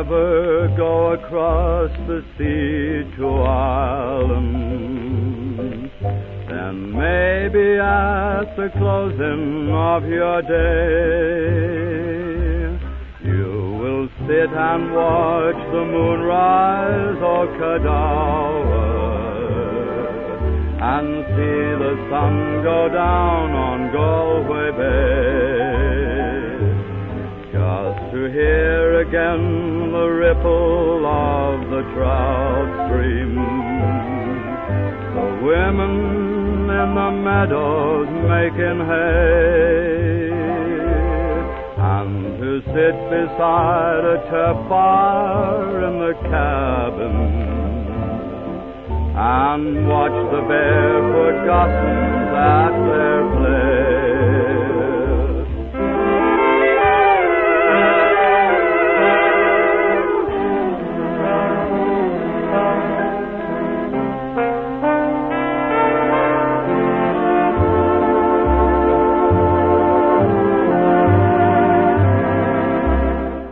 ever go across the sea to Ireland, then maybe at the closing of your day, you will sit and watch the moon rise o'er Cadawer and see the sun go down on Galway Bay, just to hear again the ripple of the trout stream, the women in the meadows making hay, and to sit beside a turf fire in the cabin and watch the barefoot gossans at their